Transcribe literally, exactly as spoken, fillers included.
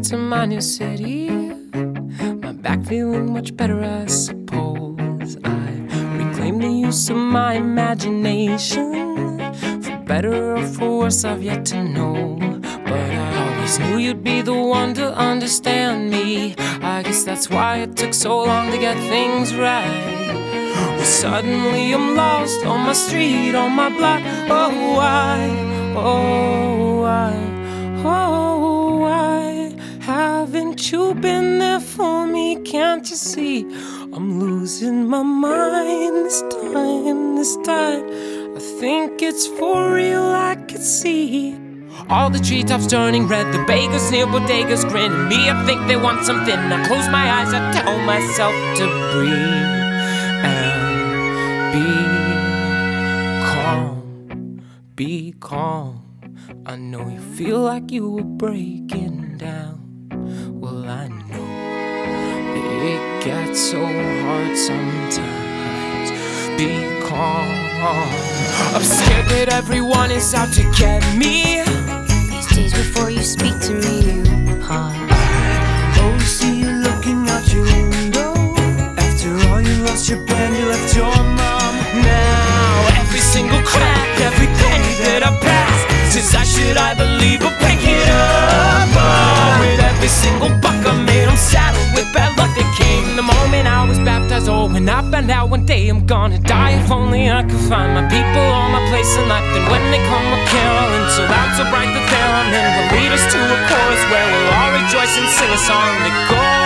to my new city. My back feeling much better, I suppose. I reclaim the use of my imagination. For better or for worse, I've yet to know. But I always knew you'd be the one to understand me. I guess that's why it took so long to get things right. Well, suddenly I'm lost on my street, on my block. Oh, why, oh, why, oh, why haven't you been there for me? Can't you see I'm losing my mind this time, this time? I think it's for real, I could see all the treetops turning red, the bakers near bodegas grinning. Me, I think they want something. I close my eyes, I tell myself to breathe and be calm, be calm. I know you feel like you were breaking down. Well, I know it gets so hard sometimes. Be calm. I'm scared that everyone is out to get me. These days before you speak to me, you pause. Oh, see you looking out your window. After all, you lost your band, you left your mom. Now every single crack, every penny that I pass says I should either leave or pick it up. Oh, with every single buck I made, I'm saddled with bad luck that came the moment I was baptized. Oh, when I found out one day I'm gonna die, if only I could find my people, all my place in life. Then when they come a caroling, so loud, so bright that they're on, then will lead us to a chorus where we'll all rejoice and sing a song that goes.